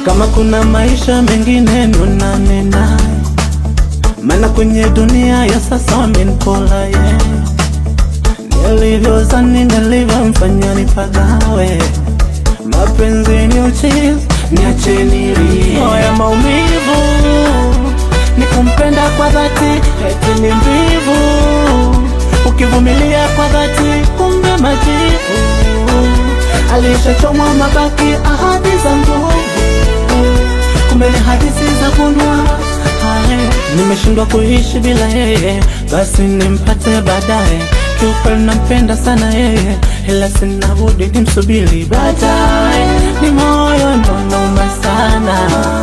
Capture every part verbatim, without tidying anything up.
Kama kuna maisha mengine nonane naye, maana kwenye dunia ya sasa wamenipola ye. Nilivyozani nilivyomfanya nipagawe, mapenzi ni uchizi, niache nilie. Moyo maumivu, nikumpenda kwa dhati, eti ni mbivu. Ukivumilia kwa dhati, kumbe majivu. Alishachomwa mabaki ahadi zangu, kumbe ni hadithi za kunwa. Nimeshindwa kuishi bila yeye, basi nimpate baadaye. Kiukweli nampenda sana yeye, ila sina budi nimsubiri baadaye. Ni moyo ndo unauma sana,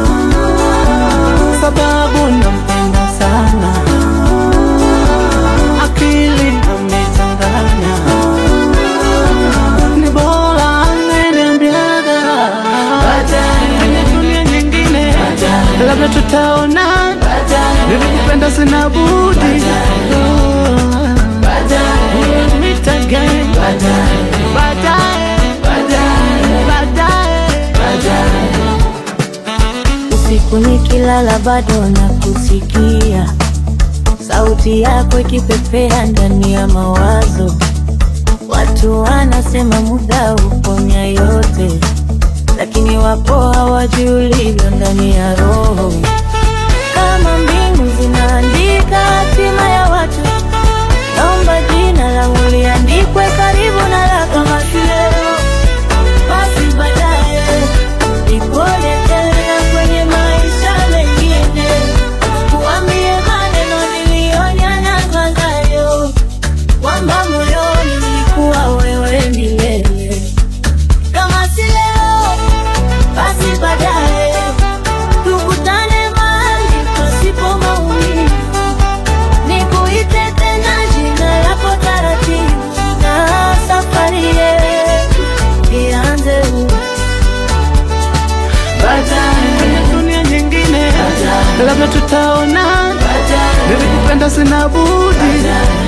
sababu nampenda sana. Akili amechanganya, ni bora angeniambiaga baadaye. Kwenye dunia nyingine labda tutaona, nilikupenda sina budi. Usiku nikilala bado nakusikia, sauti yako ikipepea ndani ya mawazo. Watu wanasema muda uponya yote, lakini wapo hawajui ulivyo ndani ya roho. Kama mbingu zinaandika hatima ya watu, naomba jina langu liandikwe karibu na lako. Kama si leo, basi baadaye nikone tena kwenye maisha mengine. Kuambie maneno nilionyana nayo, kwamba moyoni nilikuwa wewe milele. Kama si leo, basi baadaye tukutane mahali pasipo maumivu. Nikuite tena jina lako taratibu, na safari yetu ianze baadaye. Kwenye dunia nyingine labda tutaona, nilikupenda sina budi.